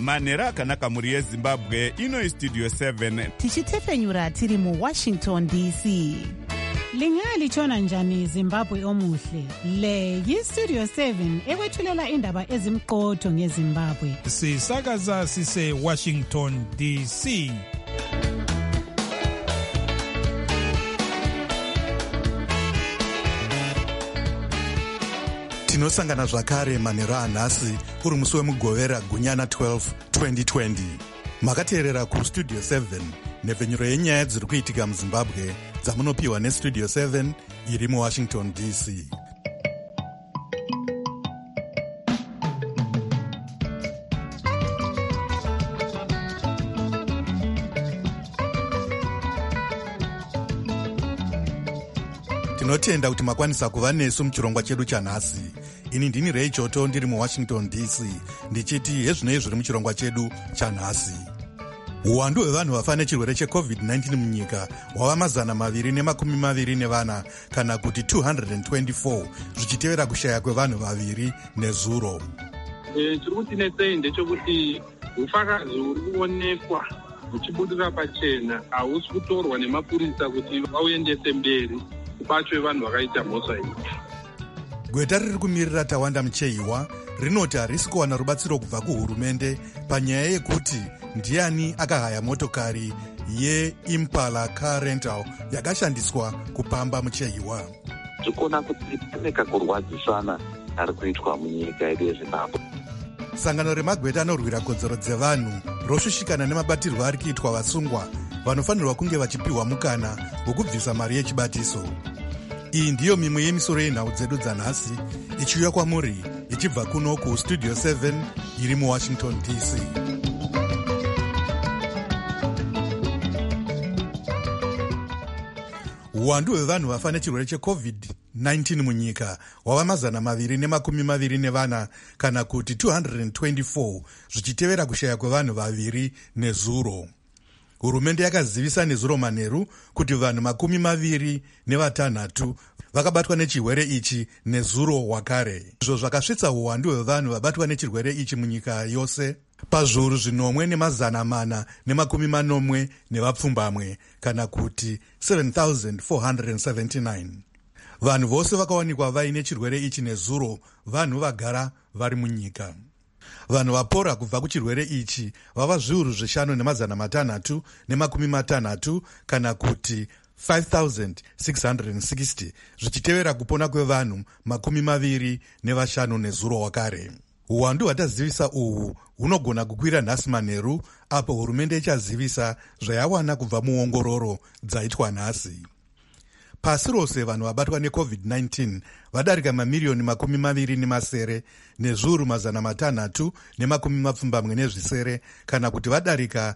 Manhero akanaka mhuri yeZimbabwe. Ino iStudio 7 tichitefenyura tiri muWashington DC. Lingalitshona njani Zimbabwe omuhle? Le yiStudio 7 ekwethulela indaba ezimqotho ngeZimbabwe. Sisakaza sise Washington DC. Tinosangana zvakare manhero anhasi uri musi wemugovera gunyana 12 2020. Makateerera kuStudio 7 nhepfenyuro yenyaya dziri kuitika muZimbabwe dzamunopiwa neStudio 7 iri muWashington DC. Tinotenda kuti makwanisa kuva nesu muchirongwa chedu chanhasi. Ini ndini Ray Choto ndiri muWashington DC ndichiti hezvinoi zviri muchirongwa chedu chanhasi. Uwandu hwevanhu vafa nechirwere cheCovid-19 munyika hwava 224 kana kuti 224 zvichitevera kushaya kwevanhu vaviri nezuro. Chiri kutinetsei ndechekuti ufakazi huri kuonekwa huchibudira pachena hausi kutorwa nemapurisa kuti vauendese mberi kubatwe vanhu vakaita mhosva iyi. Gweta riri kumirira Tawanda Mucheiwa rinoti harisi kuwana rubatsiro kubva kuhurumende panyaya yekuti ndiani akahaya motokari yeImpala car rental yakashandiswa kupamba Mucheiwa. Tikuona kuti pane kakurwadzisana kari kuitwa munyika yedu yeZimbabwe. Sangano remagweta anorwira kodzero dzevanhu roshushikana nemabatirwo ari kuitwa vasungwa vanofanirwa kunge vachipiwa mukana wokubvisa mari yechibatiso. Iyi ndiyo mimwe yemisoro yenhau dzedu dzanhasi ichiuya kwamuri ichibva kuno kuStudio 7 iri muWashington DC. Uwandu hwevanhu vafa nechirwere cheCovid-19 munyika hwava 224 kana kuti 224 zvichitevera kushaya kwevanhu vaviri nezuro. Hurumende yakazivisa nezuro manheru kuti vanhu 26 vakabatwa nechirwere ichi nezuro hwakare. Izvo zvakasvitsa uwandu hwevanhu vabatwa nechirwere ichi munyika yose pazviuru 440 nevapfumbamwe kana kuti 7,479. Vanhu vose vakawanikwa vaine chirwere ichi nezuro vanhu vagara vari munyika. Vanhu vapora kubva kuchirwere ichi vava 5,660 kana kuti 5,660 zvichitevera kupona kwevanhu 25 nezuro hwakare. Uwandu hwatazivisa uhu hunogona kukwira nhasi manheru apo hurumende ichazivisa zvayawana kubva muongororo dzaitwa nhasi. Pasi rose vanhu vabatwa neCovid-19 vadarika mamiliyoni 27 nezviuru 670 kana kuti vadarika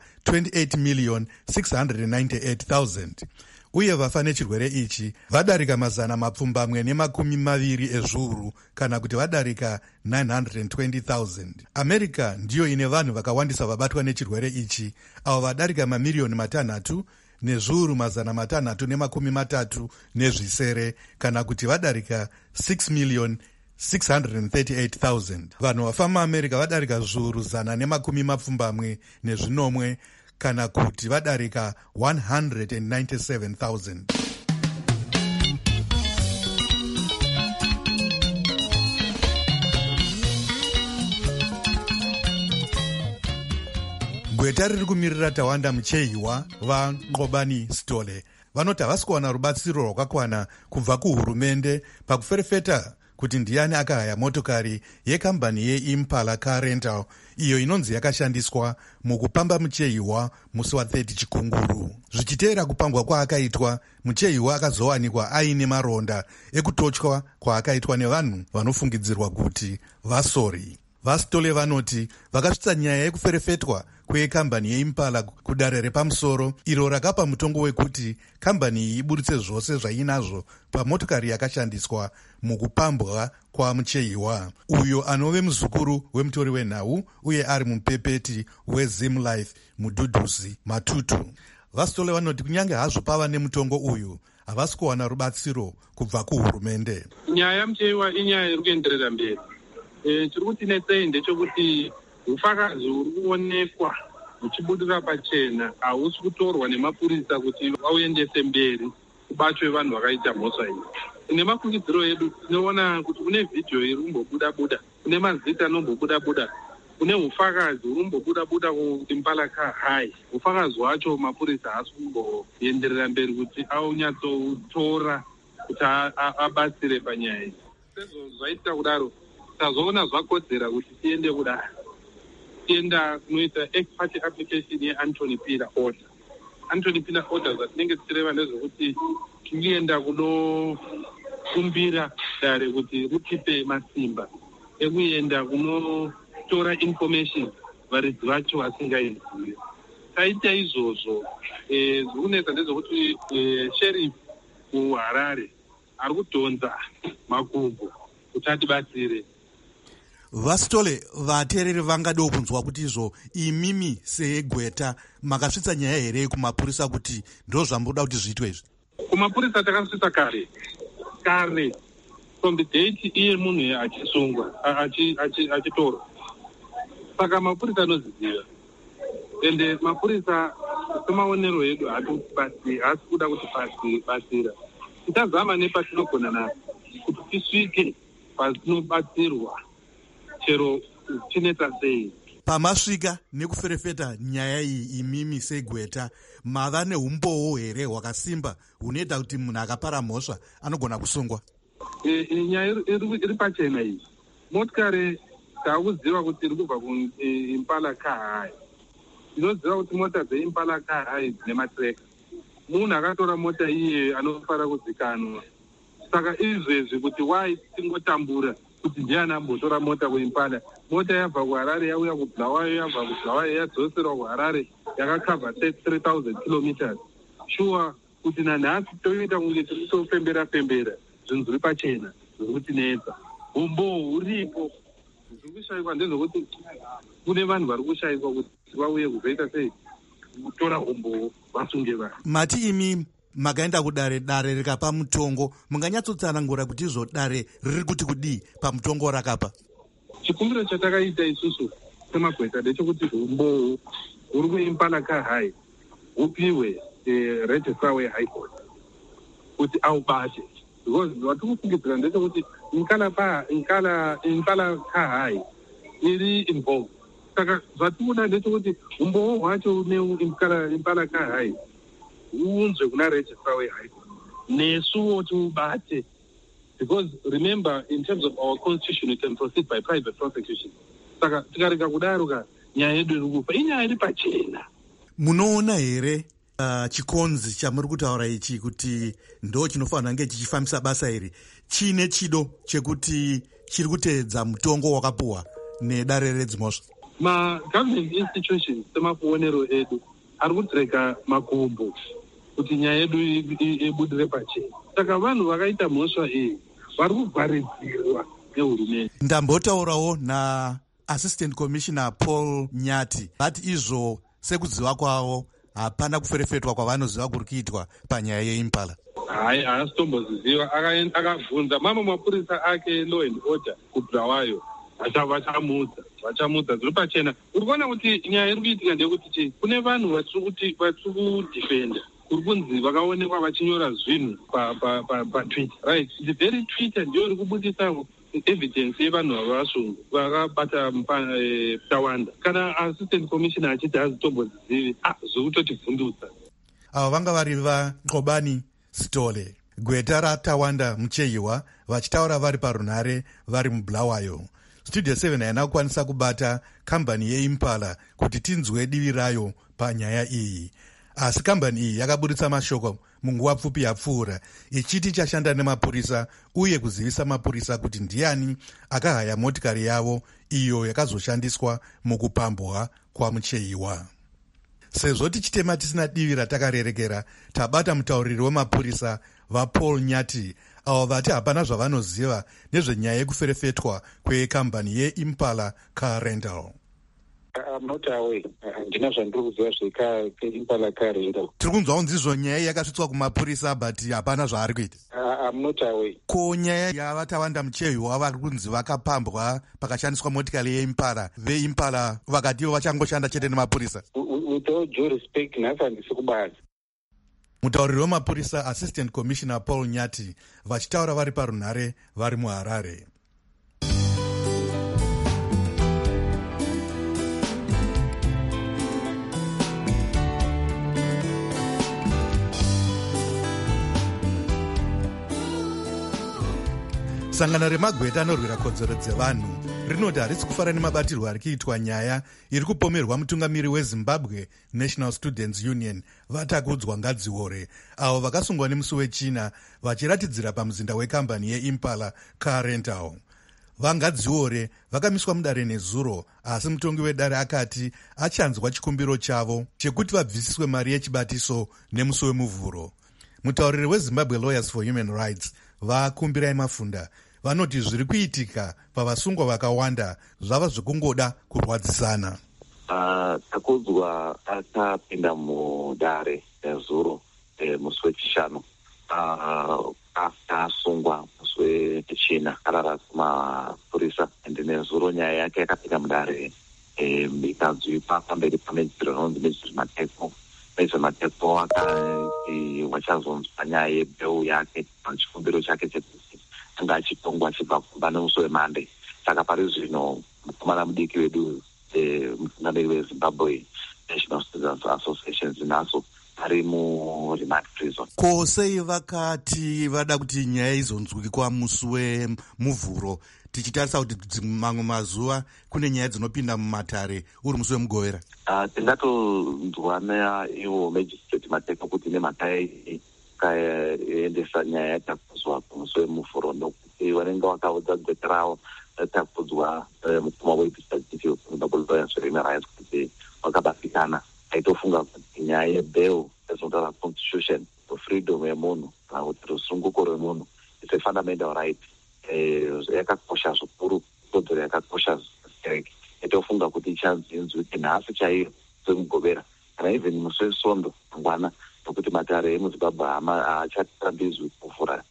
28,698,000. Uye vafa nechirwere ichi vadarika 220 ezviuru kana kuti vadarika 920,000. America ndiyo ine vanhu vakawandisa vabatwa nechirwere ichi avo vadarika mamiliyoni 3 nezviuru 330 kana kuti vadarika 6,638,000. Vanhu vafa muAmerica vadarika zviuru 170 kana kuti vadarika 197,000. Gweta riri kumirira Tawanda Mucheiwa vaNqobani Sitole vanoti havasi kuwana rubatsiro rwakakwana kubva kuhurumende pakuferefeta kuti ndiani akahaya motokari yekambani yeImpala car rental iyo inonzi yakashandiswa mukupamba Mucheiwa musi wa30 Chikunguru. Zvichiteera kupambwa kwaakaitwa, Mucheiwa akazowanikwa aine maronda ekutotywa kwaakaitwa nevanhu vanofungidzirwa kuti vasori. VaSitole vanoti vakasvitsa nyaya yekuferefetwa kwekambani yeImpala kudare repamusoro iro rakapa mutongo wekuti kambani iyi ibuditse zvose zvainazvo pamotokari yakashandiswa mukupambwa kwaMucheiwa, uyo anove muzukuru wemutori wenhau uye ari mupepeti weZimlife Mudhudhuzi Matutu. VaSitole vanoti kunyange hazvo pava nemutongo uyu havasi kuwana rubatsiro kubva kuhurumende. Nyaya yaMucheiwa inyaya iri kuenderera mberi. Chiri kutinetsei ndechekuti ufakazi uri kuonekwa uchibudira pachena hausi kutorwa nemapurisa kuti vauendese mberi kubatwe vanhu vakaita mhosva iyi. Nemafungidziro edu tinoona kuti kune vhidhiyo iri kumbobuda-buda, kune mazita anombobuda-buda, kune ufakazi uri kumbobuda-buda kuImpala Car High. Ufakazi hwacho mapurisa haasi kumboenderera mberi kuti aunyatsotora kuti abatsire panyaya iyi. Sezvo zvaita kudaro, tazoona zvakodzera kuti tiende kudaro. Tienda kunoita ex parte application yeAnthony Piller order. Anthony Piller order zvatinenge tichireva ndezvekuti tinoenda kunokumbira dare kuti ritipe masimba ekuenda kunotora information varidzi vacho vasingaizii. Taita izvozvo zvikunetsa ndezvekuti sheriff kuHarare ari kudhonza makumbo kuti atibatsire. Vastole, vateereri vangadawo kunzwa kuti izvo imimi seegweta makasvitsa nyaya here kumapurisa kuti ndo zvamboda kuti zviitwe izvi? Kumapurisa takasvitsa kare from the date iye munhu achisungwa achitorwa. Saka mapurisa anoziziva, ende mapurisa semaonero edu haasi kuda kuti batsira. Tichazama nepatinogona napo kuti tisvike patinobatsirwa chero chinetsa sei. Pamasvika nekuferefeta nyaya iyi imimi segweta, mava neumbowo here hwakasimba hunoita kuti munhu akapara mhosva anogona kusungwa? Nyaya iri pachena iyi. Motikari taakuziva kuti iri kubva kuImpala Car High. Tinoziva kuti mota dzeImpala Car High dzine matreka. Munhu akatora mota iye anofanira kuzikanwa. Saka izvezvi kuti wai tingotambura kuti ndiani ambotora mota kuImpala. Mota yabva kuHarare yauya kuBulawayo, yabva kuBulawayo yadzoserwa kuHarare, yakakavha 3000 kilometers. Shuwa kuti nanhasi toita kunge tiri kutofembera zvinhu zviri pachena zviri kutinetsa. Umbo huripo zviri kushayikwa ndezvokuti kune vanhu vari kushayikwa kuti vauye kuzoita sei kutora umbo vasunge vanhu. Mati imi makaenda kudare rikapa mutongo, munganyatsotsanangura kuti izvo dare riri kuti kudii pamutongo rakapa? Chikumbiro chatakaita isusu semagweta ndechekuti umbo huri kuImpala Car High hupiwe registrar weHigh Court kuti aubate, because vatiri kufungidzira ndechekuti Impala Car High iri involved. Saka zvatiri kuda ndechekuti umbowo hwacho neImpala Car High huunzwe kuna registrar weHigh Court nesuwo tiubate, because remember in terms of our constitution we can proceed by private prosecution. Saka tikareka kudaro nyaya yedu iri kufa inyaya iri pachena. Munoona here chikonzi chamuri kutaura ichi kuti ndo chinofanira kunge chichifambisa basa iri chine chido chekuti chiri kuteedza mutongo wakapuwa nedare redzimhosva? Ma-government institutions semakuonero edu ari kutireka makumbo kuti nyaya yedu ibudire pachena. Saka vanhu vakaita mhosva iyi vari kuvharidzirwa nehurumende. Ndambotaurawo naAssistant Commissioner Paul Nyati vati izvo sekuziva kwavo hapana kuferefetwa kwavanoziva kuri kuitwa panyaya yeImpala. Haasi tomboziziva, akabvunza mamwe mapurisa ake law and order kuBulawayo vachamudza zviri pachena. Uri kuona kuti nyaya iri kuitika ndeyekuti kune vanhu vatiri kudhifenda, kuri kunzi vakaonekwa vachinyora zvinhu paTwitter, right? The very Twitter ndiyo iri kubudisa evidence yevanhu ava vasungu vakabata Tawanda. Kana assistant commissioner achiti hazitombozizivi zviri kutotivhundutsa. Ava vanga vari vaNqobani Sithole, gweta raTawanda Muchehiwa, vachitaura vari parunhare vari muBulawayo. Studio 7 haina kukwanisa kubata kambani yeImpala kuti tinzwe divi rayo panyaya iyi, asi kambani iyi yakaburitsa mashoko munguva pfupi yapfuura ichiti chashanda nemapurisa uye kuzivisa mapurisa kuti ndiani akahaya motikari yavo iyo yakazoshandiswa mukupambwa kwaMuchehiwa. Sezvo tichitema tisina divi ratakarerekera, tabata mutauriri wemapurisa vaPaul Nyati avo vati hapana zvavanoziva nezvenyaya yekuferefetwa kwekambani yeImpala Car Rental. I'm not aware. Ndina zvandiri kuziva zveimpala karero. Tiri kunzwa kunzi izvo nyaya yakasvitswa kumapurisa but hapana zvaari kuita. I'm not aware. Ko nyaya yavatawanda muchehiwa vari kunzi vakapambwa pakashandiswa motikari yeimpala, veimpala vakati ivo vachangoshanda chete nemapurisa. With all due respect, nhasi handisi kubasa. Mutauriri wemapurisa Assistant Commissioner Paul Nyati vachitaura vari parunhare vari muHarare. Sangano remagweta anorwira kodzero dzevanhu rinoti harisi kufara nemabatirwo ari kuitwa nyaya iri kupomerwa mutungamiri weZimbabwe National Students Union vatakudzwa Ngadziore, avo vakasungwa nemusi wechina vachiratidzira pamuzinda wekambani yeImpala Car Rental. VaNgadziore vakamiswa mudare nezuro, asi mutongi wedare akati achanzwa chikumbiro chavo chekuti vabvisiswe mari yechibatiso nemusi wemuvhuro. Mutauriri weZimbabwe Lawyers for Human Rights vakumbirai Mafunda vanoti zviri kuitika pavasungwa vakawanda zvava zvekungoda kurwadzisana. Takudzwa akapinda mudare nezuro musi wechishanu, asungwa musi wechina arara kumapurisa, ende nezuro nyaya yake yakapinda mudare ikadzvipa pamberi pamedziro inonzi Meziri Mateko akati wachazonzwa nyaya yebheu yake pachikumbiro chake chekuti anga achitongwa achibva kumba nemusi weMande. Saka pari zvino mukomana mudiki wedu mutungamiri weZimbabwe National Students Association zinaso ari muremand prison. Ko sei vakati vada kuti nyaya izonzwikwa musi wemuvhuro, tichitarisa kuti mamwe mazuva kune nyaya dzinopinda mumatare uri musi wemugovera? Tingatonzwa naivo Magistrate Mateko kuti nemhaka kaendesa nyaya yatakudzwa kumusi wemuvhuro, nokuti vanenge vakaudza gweta ravo ratakudzwa mukoma weDistrict Lawyers for Human Rights kuti vakabatikana aitofunga kuti nyaya yebheu ezonda constitution, freedom yemunhu kana kuti rusunguko rwemunhu is a fundamental right, yakakosha zvikuru, kodzero yakakosha zvikereke. Aitofunga kuti ichanzinzwi nhasi chaiyo semugovera kana even musi weSondo mangwana, nokuti matare emuZimbabwe haachatambidzwi kuvhura,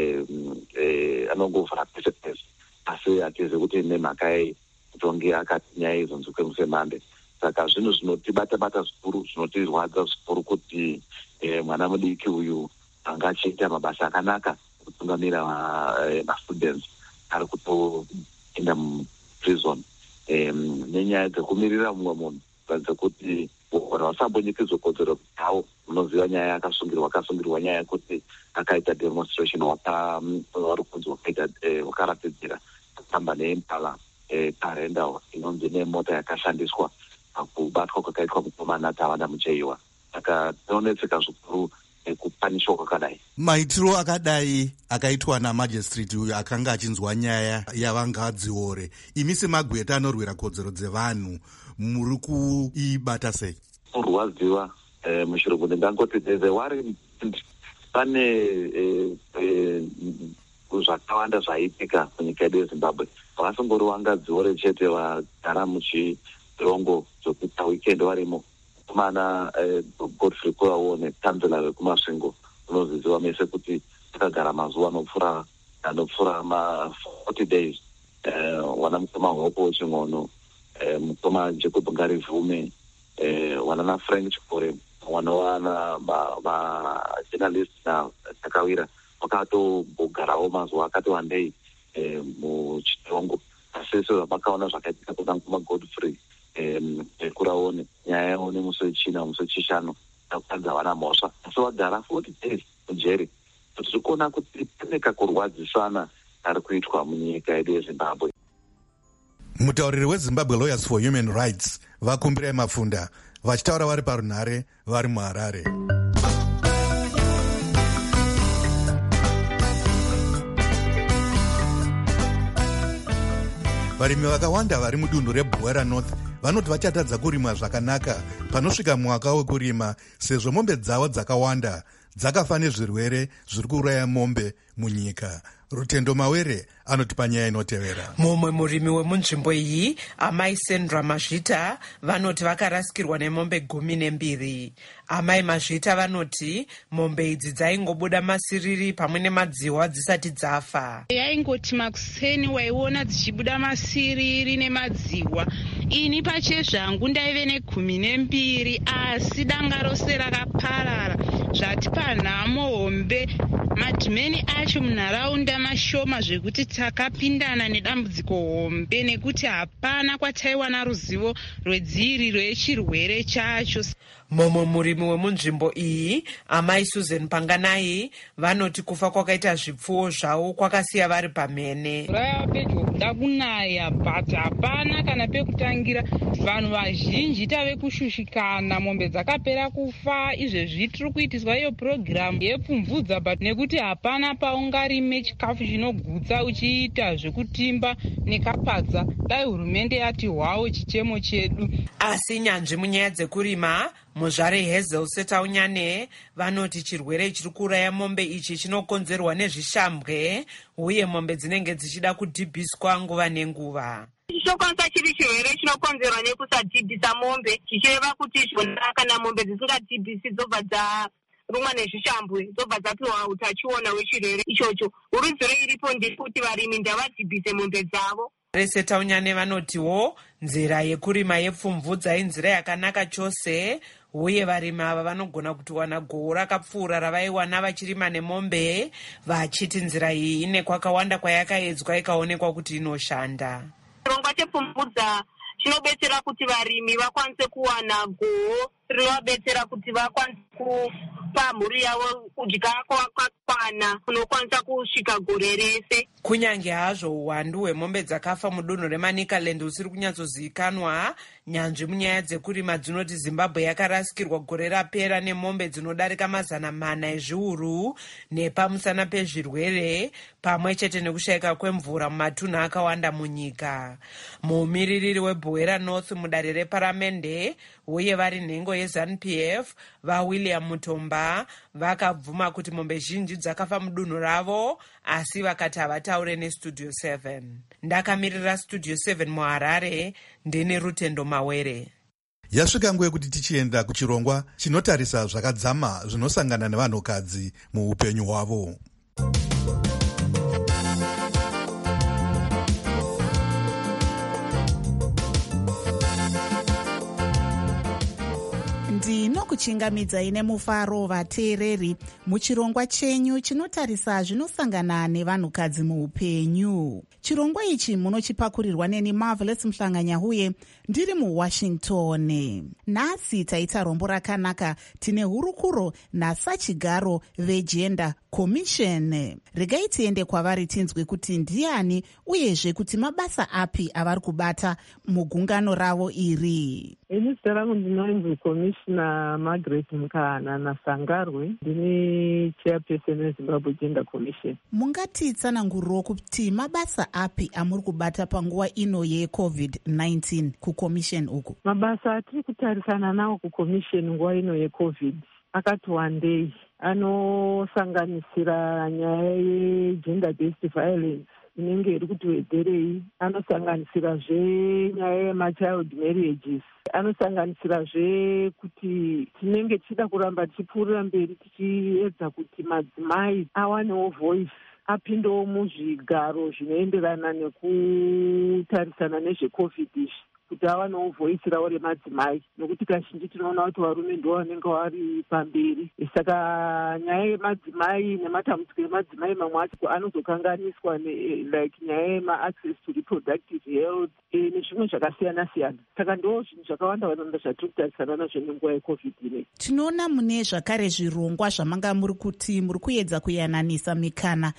anongovhura pese pese, asi hatizi kuti nemhaka yei kutonge akati nyaya izonzwike musi weMande. Saka zvinhu zvinotibata zvikuru, zvinotirwadza zvikuru kuti mwana mudiki uyu anga achiita mabasa akanaka kutungamira mastudents ari kutoenda muprison nenyaya dzekumirira mumwe munhu, dzekuti vasambonyikidzwa kodzero dzavo. Munoziva nyaya akasungirwa nyaya yekuti akaita demonstration vari kunzi wakaratidzira kutamba neimpala Karendao inonzi nemota yakashandiswa kubatwa kwakaitwa mukomana Tawanda Mucheiwa. Saka tinonetseka zvikuru kupanishwa kwakadai. Maitiro akadai akaitwa namajistrate uyo akanga achinzwa nyaya yavangadziore, imi semagweta anorwira kodzero dzevanhu muri kuibata sei? Kurwadziwa mushirungu ndingangoti dzezewari pane zvakawanda zvaitika munyika yedu yeZimbabwe. Vasingori Wangadziore chete vagara muchirongo zvokuita weekend varimo. Kumana Godfrey Kurawo nekanzela vekumasvingo unoziziva mese kuti akagara mazuva anopfuura 40 days. Wana mukoma Hopo Weching'ono, mukoma Jacob Ngarivume, wana na Frank Chikore, wana journalist na Takawira vakatogarawo mazuva akati wandei muchirongo. Asi vakaona zvakaitika kuna mukoma Godfrey Kuraone nyaya yawo nemusi wechina musi wechishanu akukadza vana mhosva, asi vagara 40 days mujeri. Tiri kuona kuti pane kakurwadzisana kari kuitwa munyika yedu yeZimbabwe. Mutauriri weZimbabwe Lawyers for Human Rights vakumbirai Mafunda vachitaura vari parunhare vari muHarare. Varimi vakawanda vari mudunhu reBwera North vanoti vachatadza kurima zvakanaka panosvika mwaka wekurima, sezvo mombe dzavo dzakawanda dzakafa nezvirwere zviri kuuraya mombe munyika. Rutendo Mawere anotipa nyaya inotevera. Mumwe murimi wemunzvimbo iyi, amai Sandra Mazvita, vanoti vakarasikirwa nemombe 12. Amai Mazvita vanoti mombe idzi dzaingobuda masiriri pamwe nemadziwa dzisati dzafa. Yaingoti makuseni waiona dzichibuda masiriri nemadziwa. Ini pachezvangu ndaive ne12, asi danga rose rakaparara. Zvati panhamo hombe madhimeni acho munharaunda mashoma zvekuti takapindana nedambudziko hombe nekuti hapana kwataiwana ruzivo rwedziriro yechirwere chacho. Mumwe murimi wemunzvimbo iyi, amai Susan Panganai, vanoti kufa kwakaita zvipfuwo zvavo kwakasiya vari pamhene. Mvura yava pedyo kuda kunaya, but hapana kana pekutangira. Vanhu vazhinji tave kushushikana, mombe dzakapera kufa. Izvezvi tiri kuitiswa iyo purogiramu yepfumvudza, but nekuti hapana paungarime chikafu chinogutsa uchiita zvekutimba nekapadza, dai hurumende yati hwawo chichemo chedu. Asi nyanzvi munyaya dzekurima, muzvare Hazel Setaunyane, vanoti chirwere chiri kuuraya mombe ichi chinokonzerwa nezvishambwe, uye mombe dzinenge dzichida kudhibhiswa nguva nenguva. Chokwanisa chiri chirwere chinokonzerwa nekusadhibhisa mombe, chichireva kuti zvona kana mombe dzisingadhibhisi dzobva dzarumwa nezvishambwe, dzobva dzapiwa utachiona hwechirwere ichocho. Urudziro iripo ndekuti varimi ndavadhibhise mombe dzavo. Setaunyane vanotiwo nzira yekurima yepfumvudza inzira yakanaka chose, uye varimi ava vanogona kutowana gohwo rakapfuura ravaiwana vachirima nemombe, vachiti nzira iyi ine kwakawanda kwayakaedzwa ikaonekwa kuti inoshanda. Chirongwa chepfumvudza chinobetsera kuti varimi vakwanise kuwana gohwo rinovabetsera kuti vakwanise kupa mhuri yavo kudya kwakakwana kunokwanisa kusvika gore rese. Kunyange hazvo uwandu hwemombe dzakafa mudunhu reManicaland usiri kunyatsozivikanwa, nyanzvi munyaya dzekurima dzinoti Zimbabwe yakarasikirwa gore rapera nemombe dzinodarika 400 ezviuru nepamusana pezvirwere, pamwe chete nekushayika kwemvura mumatunhu akawanda munyika. Muumiririri weBwera North mudare reparamende uye vari nhengo yeZANU-PF, vaWilliam Mutomba, vakabvuma kuti mombe zhinji dzakafa mudunhu ravo, asi vakati havataure neStudio 7. Ndakamirira Studio 7 muHarare, ndine Rutendo Mawere. Yasvika nguva yekuti tichienda kuchirongwa chinotarisa zvakadzama zvinosangana nevanhukadzi muupenyu hwavo. ndinokuchingamidzai nemufaro vateereri muchirongwa chenyu chinotarisa zvinosangana nevanhukadzi muupenyu. Chirongwa ichi munochipakurirwa neni Marvelous Mhlanganyahuye ndiri muWashington. Nhasi taita rombo rakanaka, tine hurukuro nasachigaro veGender Commission. Regai tiende kwavari tinzwe kuti ndiani uyezve kuti mabasa api avari kubata mugungano ravo iri. Ini zita rangu ndinonzi Commissioner Margaret Mkana Nasangarwe, ndini chairperson weZimbabwe Gender Commission. Mungatitsananguriro kuti mabasa api amuri kubata panguva ino yeCovid-19 kuCommission uku? Mabasa atiri kutarisana nawo kuCommission nguva ino yeCovid akati wandei, anosanganisira nyaya yegender based violence inenge iri kutiwedzerei, anosanganisirazve nyaya yemachild marriages, anosanganisirazve kuti tinenge tichida kuramba tichipfuurira mberi tichiedza kuti madzimai awanewo voice, apindewo muzvigaro zvinoenderana nekutarisana nezveCovid izvi, kuti avanewo voice ravo remadzimai, nokuti kazhinji tinoona kuti varume ndo vanenge vari pamberi. Saka nyaya yemadzimai nematambudziko emadzimai mamwe acho anozokanganiswa like nyaya yema-access to reproductive health nezvimwe zvakasiyana siyana. Saka ndo zvinhu zvakawanda wanda zvatiri kutarisana nazvo nenguva yeCovid inei. Tinoona mune zvakare zvirongwa zvamanga muri kuti muri kuedza kuyananisa mikana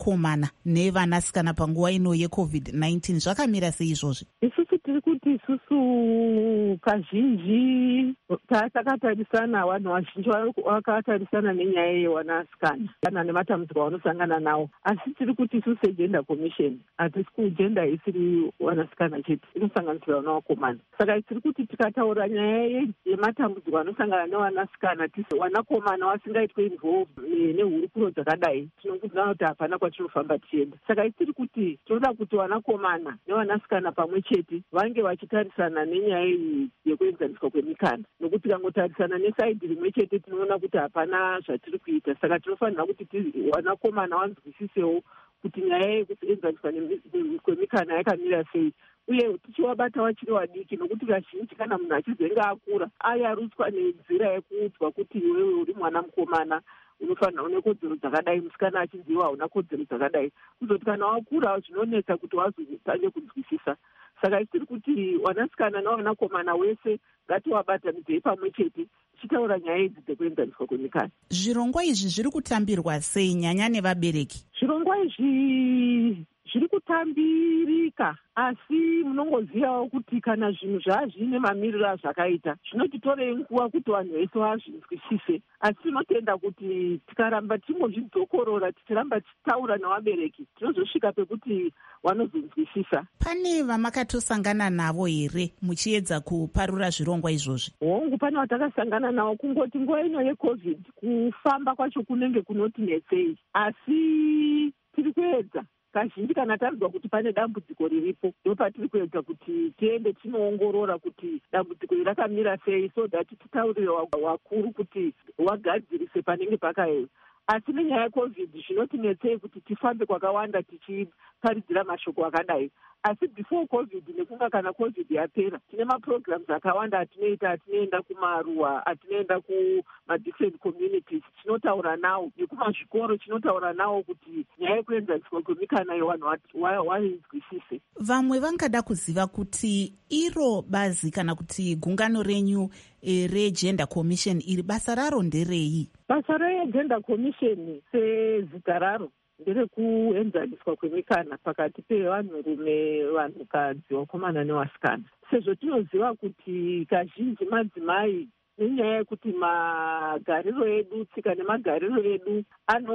yevanakomana nevanasikana panguva ino yeCovid-19. Zvakamira sei izvozvi? Isusu tiri kuti isusu isusu kazhinji takatarisana, vanhu vazhinji vakatarisana nenyaya yevanasikana kana nematambudziko avanosangana nawo. Asi tiri kuti isusu segender commission hatisi kugenda isiri vanasikana chete, inosanganisira vana vakomana. Saka tiri kuti tikataura nyaya yematambudziko anosangana nevanasikana, tisi vanakomana vasingaitwe involved nehurukuro dzakadai, tinongudana kuti hapana kwatinofamba tichienda. Saka tiri kuti tinoda kuti vanakomana nevanasikana pamwe chete vange vachitarisana nenyaya iyi yekuenzaniswa kwemikana, nokuti tikangotarisana nesaidhi rimwe chete tinoona kuti hapana zvatiri kuita. Saka tinofanira kuti vanakomana vanzwisisewo kuti nyaya yekuenzaniswa kwemikana yakamira sei, uye tichivabata vachiri vadiki, nokuti kazhinji kana munhu achizenge akura ayarutswa nenzira yekuudzwa kuti iwewe uri mwana mukomana unofanira une kodzero dzakadai, musikana achinziwa hauna kodzero dzakadai, kuzoti kana wakura zvinonetsa kuti wazotange kunzwisisa. Saka isiri kuti wanasikana navanakomana wese ngativabatanidzei pamwe chete tichitaura nyaya idzi dzekuenzaniswa kwemikana. Zvirongwa izvi zviri kutambirwa sei nyanya nevabereki? Zvirongwa izvi zviri kutambirika, asi munongozivawo kuti kana zvinhu zvazviine mamiriro azvakaita zvinotitorei nguva kuti vanhu vese vazvinzwisise. Asi tinotenda kuti tikaramba tingozvidzokorora tichiramba tichitaura nevabereki tinozosvika pekuti vanozonzwisisa. Pane vamakatosangana navo here muchiedza kuparura zvirongwa izvozvi? Hongu, pane vatakasangana navo. Kungoti nguva ino yeCovid kufamba kwacho kunenge kunotinetsei, asi tiri kuedza. Kazhinji kana tanzwa kuti pane dambudziko riripo, ndopatiri kuedza kuti tiende tinoongorora kuti dambudziko iri rakamira sei, so that titaurire wakuru kuti wagadzirise panenge pakaema. Asi nenyaya yeCovid zvinotinetsei kuti tifambe kwakawanda tichiparidzira mashoko akadai. Asi before COVID nekunga kana COVID yapera, tine maprograms akawanda atinoita, atinoenda kumaruwa, atinoenda kumadifferent communities, tinotaura nawo, nekumazvikoro tinotaura nawo kuti nyaya yekuenzaniswa kwemikana yevanhu vainzwisise. Vamwe vangada kuziva kuti iro bazi kana kuti gungano renyu reGender Commission iri basa raro nderei? Basa reGender Commission sezita raro nderekuenzaniswa kwemikana pakati pevanhurume, vanhukadzi, vakomana nevasikana. Sezvo tinoziva kuti kazhinji madzimai nenyaya yekuti magariro edu, tsika nemagariro edu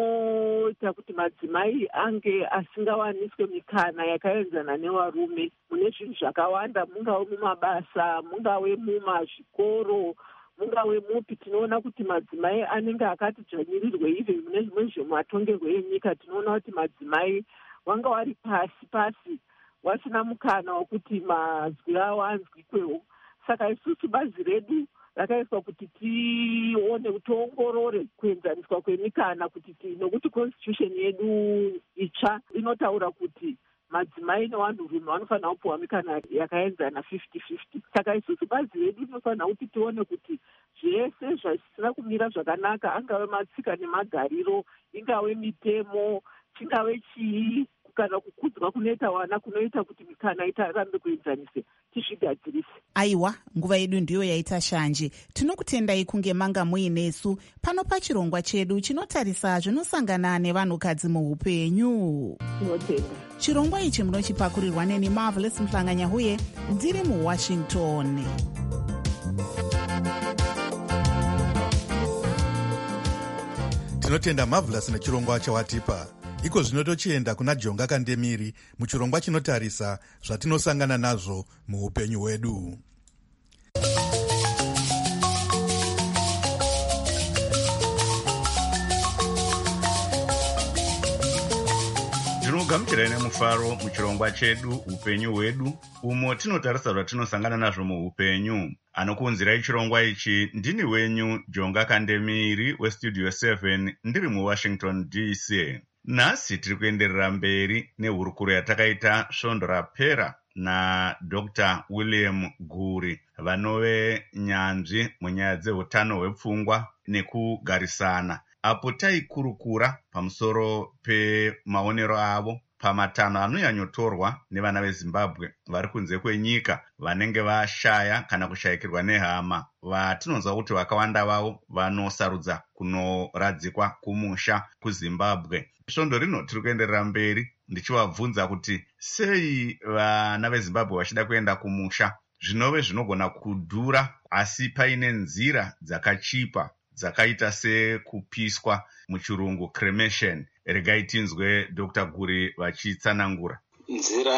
anoita kuti madzimai ange asingawaniswe mikana yakaenzana nevarume mune zvinhu zvakawanda, mungave mumabasa, mungave mumazvikoro, mungave mupi. Tinoona kuti madzimai anenge akati dzvanyirirwe even mune zvimwe zvematongerwo enyika. Tinoona kuti madzimai wanga wari pasi wasina mukana wekuti mazwi avo anzwikwewo. Saka isusu bazi redu rakaiswa kuti tione, tiongorore kuenzaniswa kwemikana, kuti nokuti constitution yedu itsva inotaura kuti madzimai nevanhurume vanofanira kupiwa mikana yakaenzana 50-50. Saka isusu bazi redu rinofanira kuti tione kuti zvese zvisina kumira zvakanaka, angave matsika nemagariro, ingave mitemo, chingave chii, kana kukudzwa kunoita vana kunoita kuti mikana itarambe kuenzanise, tizvigadzirise. Aiwa, nguva yedu ndiyo yaita shanje. Tinokutendai kunge manga muinesu pano pachirongwa chedu chinotarisa zvinosangana nevanhukadzi muupenyu. Tinotenda. Chirongwa ichi munochipakurirwa neni Marvelous Mhlanganyahuye, ndiri muWashington. Tinotenda Marvelous nechirongwa chawatipa. Iko zvino tochienda kuna Jonga Kandemiri muchirongwa chinotarisa zvatinosangana nazvo muupenyu hwedu. Tinogamuchirai nemufaro muchirongwa chedu upenyu hwedu, umo tinotarisa zvatinosangana nazvo muupenyu. Anokuunzirai chirongwa ichi ndini wenyu Jonga Kandemiri weStudio 7 ndiri muWashington DC. Nhasi tiri kuenderera mberi nehurukuro yatakaita svondo rapera naDr. William Guri, vanove nyanzvi munyaya dzeutano hwepfungwa nekugarisana, apo taikurukura pamusoro pemaonero avo pamatanho anonyanyotorwa nevana veZimbabwe vari kunze kwenyika vanenge vashaya kana kushayikirwa nehama, vatinonzwa kuti vakawanda vavo vanosarudza kunoradzikwa kumusha kuZimbabwe. Svondo rino tiri kuenderera mberi ndichivabvunza kuti sei vana veZimbabwe vachida kuenda kumusha zvinove zvinogona kudhura, asi paine nzira dzakachipa dzakaita sekupiswa, muchirungu cremation. Regai tinzwe Dr. Guri vachitsanangura. Nzira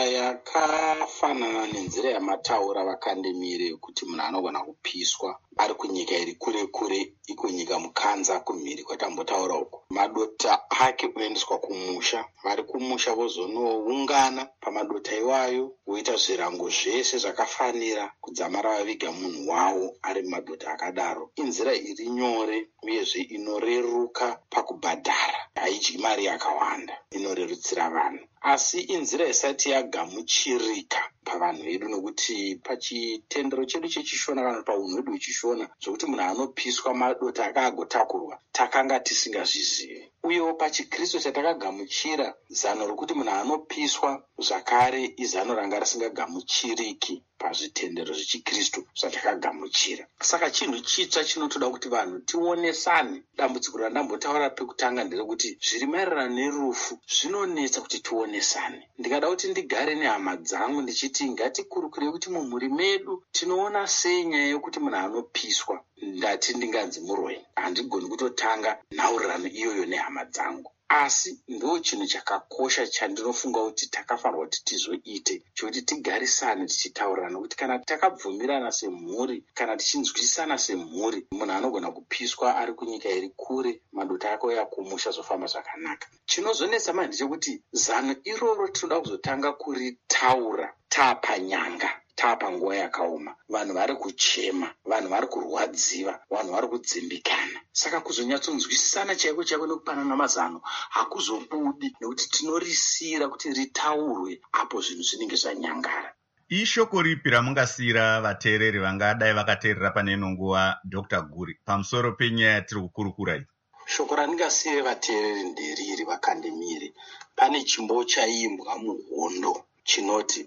yakafanana nenzira yamataura vakandemire kuti munhu anogona kupiswa ari kunyika iri kure kure, iko nyika mukanza kumhiri kwatambotaura uko. Madota ake unoendeswa kumusha, vari kumusha vozonoungana pamadota iwayo, voita zvirango zvese zvakafanira kudzamara vaviga munhu wavo ari mumadota akadaro. Inzira iri nyore uyezve inoreruka pakubhadhara, haidyi mari yakawanda, inorerutsira vanhu. Asi inzira isati yagamuchirika pavanhu vedu, nokuti pachitendero chedu chechishona kana paunhu hwedu hwechishona, zvokuti munhu anopiswa madota akagotakurwa takanga tisingazvizivi. Uyewo pachikristu chatakagamuchira, zano rokuti munhu anopiswa zvakare izano ranga risingagamuchiriki pazvitendero zvechikristu zvatakagamuchira. Saka chinhu chitsva chinotoda kuti vanhu tionesane. Dambudziko randambotaura pekutanga nderekuti zviri maererano nerufu zvinonetsa kuti tionesane. Ndikada kuti ndigare nehama dzangu ndichiti ngatikurukure kuti mumhuri medu tinoona sei nyaya yokuti munhu anopiswa. Ndati ndinganzi muroi, handigoni kutotanga nhaurirano iyoyo nehama dzangu. Asi ndo chinhu chakakosha chandinofunga kuti takafanirwa kuti tizoite, chokuti tigarisane tichitaurirana kuti kana takabvumirana semhuri, kana tichinzwisana semhuri, munhu anogona kupiswa ari kunyika iri kure, madota ake yakumusha zofamba zvakanaka. Chinozonetsa manje chekuti zano iroro tinoda kuzotanga kuritaura tapanyanga, tapanguva yakaoma, vanhu vari kuchema, vanhu vari kurwadziwa, vanhu vari kudzimbikana. Saka kuzonyatsonzwisisana chaiko chaiko nekupanana mazano hakuzobudi, nekuti tinorisira kuti ritaurwe apo zvinhu zvinenge zvanyangara. Ishoko ripi ramungasiyira vateereri vangadai vakateerera pane ino nguva, Dr. Guri, pamusoro penyaya yatiri kukurukura iyi? Shoko randingasiyire vateereri nderiri vakandemire. Pane chimbo chaimbwa muhondo chinoti,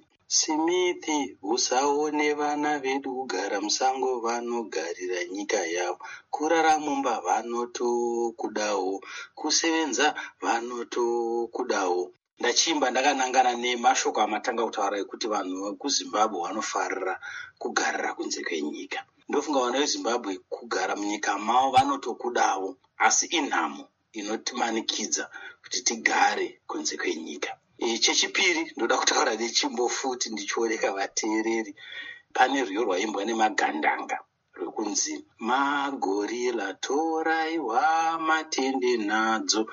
Simithi usaone vana vedu kugara musango, vanogarira nyika yavo, kurara mumba vanotokudawo, kusevenza vanotokudawo. Ndachimba ndakanangana nemashoko amatanga kutaura ekuti vanhu vekuZimbabwe vanofarira kugarira kunze kwenyika. Ndofunga vanhu veZimbabwe kugara munyika mavo vanotokudawo, asi inhamo inotimanikidza kuti tigare kunze kwenyika. Chechipiri ndoda kutaura nechimbo futi ndichioneka vateereri. Pane rwiyo rwaimbwa nemagandanga rwekunzi, magorila toraiwa matende nadzo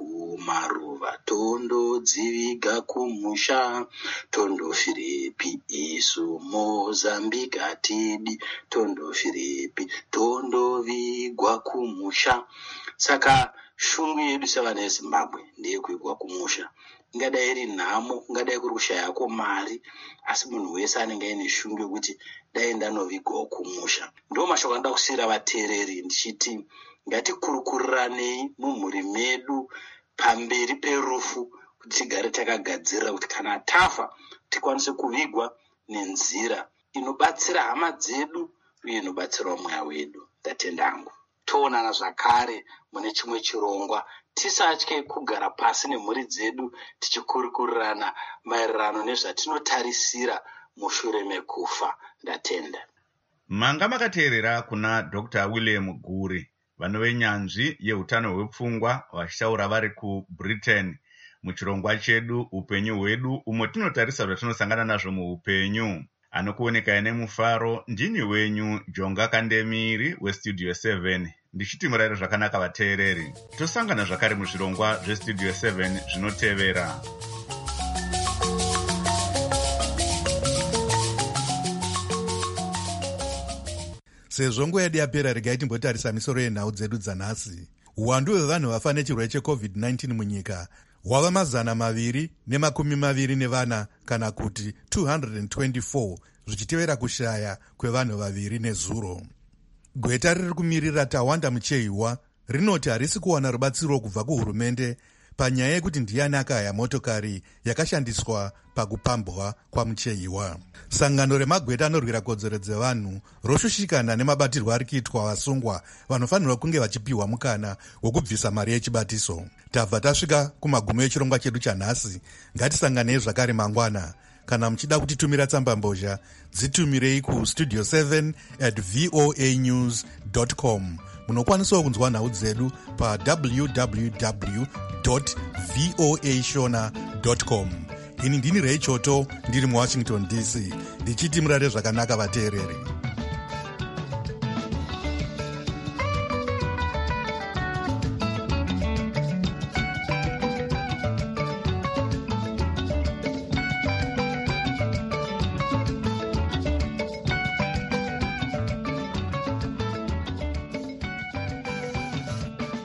kumaruva, tondodziviga kumusha, tondofirepi isu Mozambique atidi, tondofirepi tondovigwa kumusha. Saka shungu yedu sevana veZimbabwe ndeyekuigwa kumusha. Ingadai iri nhamo, ingadai kuri kushayako mari, asi munhu wese anenge aine shungu yokuti dai ndanovigwawo kumusha. Ndo mashoko anoda kusiyira vateereri ndichiti ngatikurukuranei mumhuri medu pamberi perufu, kuti tigare takagadzirira kuti kana tafa tikwanise kuvigwa nenzira inobatsira hama dzedu uye inobatsirawo mweya wedu. Tatendangu toonana zvakare mune chimwe chirongwa, tisatye kugara pasi nemhuri dzedu tichikurukurirana maererano nezvatinotarisira mushure mekufa. Ndatenda. Manga makateerera kuna Dr. William Guri, vanove nyanzvi yeutano hwepfungwa, vachitaura vari kuBritain, muchirongwa chedu upenyu hwedu, umo tinotarisa zvatinosangana nazvo muupenyu. Anokuoneka nemufaro, ndini wenyu Jonga Kandemiri weStudio 7. Ndichiti murayiro zvakanaka vateereri. Tosangana zvakare muzvirongwa zveStudio 7 zvinotevera. Sezvo nguva yedu yapera, regai timbotarisa misoro yenhau dzedu dzanhasi. Uwandu hwevanhu vafa nechirwere cheCovid-19 munyika hwava 224 kana kuti 224, zvichitevera kushaya kwevanhu 2 nezuro. Gweta riri kumirira Tawanda Mucheiwa rinoti harisi kuwana rubatsiro kubva kuhurumende panyaya yekuti ndiani akahaya motokari yakashandiswa pakupambwa kwaMucheiwa. Sangano remagweta anorwira kodzero dzevanhu roshushikana nemabatirwo ari kuitwa vasungwa vanofanirwa kunge vachipiwa mukana wokubvisa mari yechibatiso. Tabva tasvika kumagumo echirongwa chedu chanhasi. Ngatisanganei zvakare mangwana. kana muchida kutitumira tsambambozha dzitumirei kustudio 7@voanews.com. munokwanisawo kunzwa nhau dzedu pa www.voashona.com. ini ndini Ray Choto ndiri muwashington DC ndichiti murare zvakanaka vateereri.